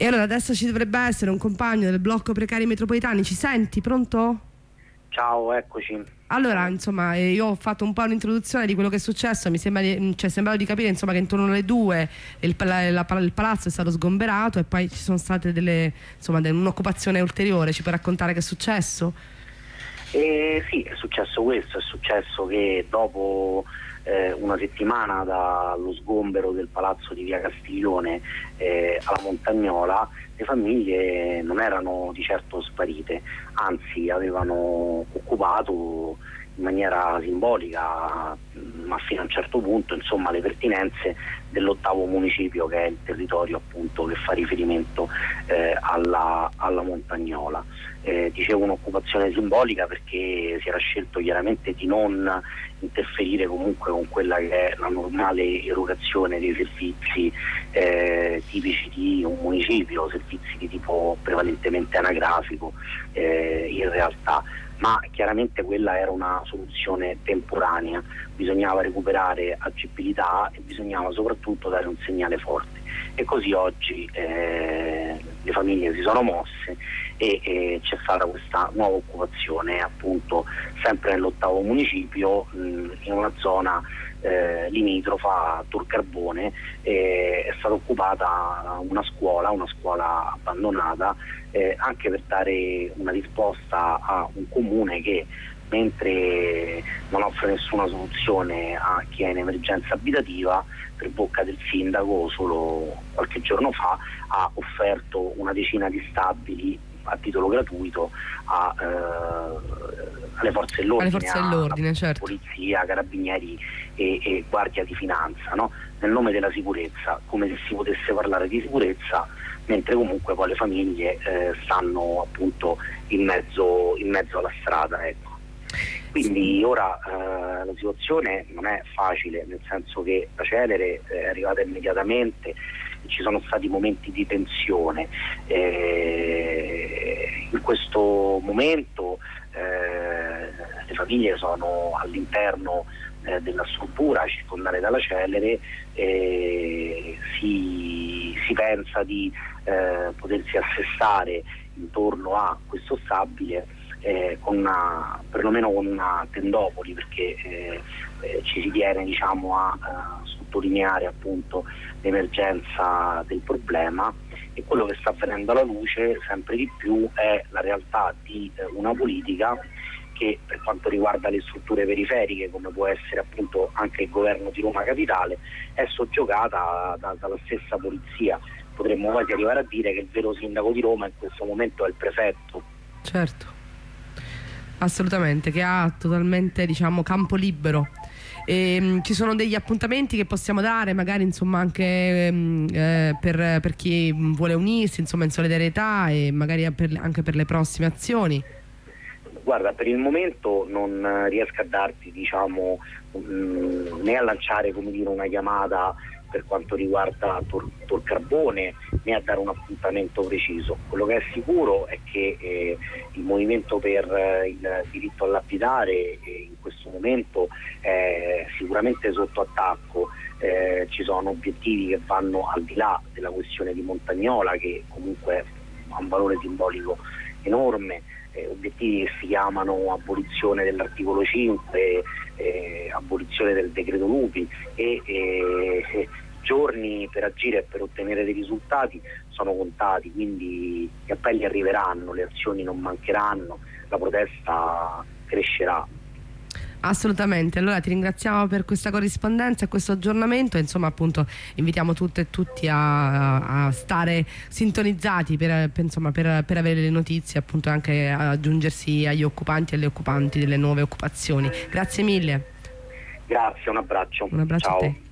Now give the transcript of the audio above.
E allora adesso ci dovrebbe essere un compagno del blocco precari metropolitani. Ci senti? Pronto? Ciao, eccoci. Allora, insomma, io ho fatto un po' un'introduzione di quello che è successo. Mi sembra sembrava di capire, insomma, che intorno alle 2 il palazzo è stato sgomberato e poi ci sono state un'occupazione ulteriore. Ci puoi raccontare che è successo? Sì, è successo questo, è successo che dopo una settimana dallo sgombero del palazzo di via Castiglione alla Montagnola, le famiglie non erano di certo sparite, anzi avevano occupato in maniera simbolica, ma fino a un certo punto, insomma, le pertinenze dell'8° municipio, che è il territorio appunto che fa riferimento alla Montagnola. Dicevo un'occupazione simbolica perché si era scelto chiaramente di non interferire comunque con quella che è la normale erogazione dei servizi tipici di un municipio, servizi di tipo prevalentemente anagrafico in realtà, ma chiaramente quella era una soluzione temporanea, bisognava recuperare agibilità e bisognava soprattutto dare un segnale forte, e così oggi le famiglie si sono mosse e c'è stata questa nuova occupazione appunto sempre nell'8° municipio, in una zona limitrofa a Tor Carbone. È stata occupata una scuola abbandonata, anche per dare una risposta a un comune che, mentre non offre nessuna soluzione a chi è in emergenza abitativa, per bocca del sindaco solo qualche giorno fa ha offerto una decina di stabili a titolo gratuito alle forze dell'ordine, certo. polizia, carabinieri e guardia di finanza, no? Nel nome della sicurezza, come se si potesse parlare di sicurezza mentre comunque poi le famiglie stanno appunto in mezzo alla strada, ecco. Quindi ora la situazione non è facile, nel senso che la Celere è arrivata immediatamente, ci sono stati momenti di tensione. In questo momento le famiglie sono all'interno della struttura circondare dalla Celere, si pensa di potersi assestare intorno a questo stabile perlomeno con una tendopoli, perché ci si tiene, diciamo, a sottolineare appunto l'emergenza del problema, e quello che sta venendo alla luce sempre di più è la realtà di una politica che, per quanto riguarda le strutture periferiche, come può essere appunto anche il governo di Roma Capitale, è soggiogata dalla stessa polizia. Potremmo quasi arrivare a dire che il vero sindaco di Roma in questo momento è il prefetto. Certo, assolutamente, che ha totalmente, diciamo, campo libero. Ci sono degli appuntamenti che possiamo dare, magari, insomma, anche per chi vuole unirsi, insomma, in solidarietà, e magari anche per le prossime azioni? Guarda, per il momento non riesco a darti, diciamo, né a lanciare, come dire, una chiamata per quanto riguarda Tor Carbone, né a dare un appuntamento preciso. Quello che è sicuro è che il movimento per il diritto all'abitare in questo momento è sicuramente sotto attacco. Ci sono obiettivi che vanno al di là della questione di Montagnola, che comunque ha un valore simbolico enorme, obiettivi che si chiamano abolizione dell'articolo 5, abolizione del decreto Lupi, e giorni per agire e per ottenere dei risultati sono contati, quindi gli appelli arriveranno, le azioni non mancheranno, la protesta crescerà. Assolutamente, allora ti ringraziamo per questa corrispondenza e questo aggiornamento, e insomma appunto invitiamo tutte e tutti a stare sintonizzati per avere le notizie, appunto, anche a aggiungersi agli occupanti e alle occupanti delle nuove occupazioni. Grazie mille. Grazie, un abbraccio. Un abbraccio. Ciao. A te.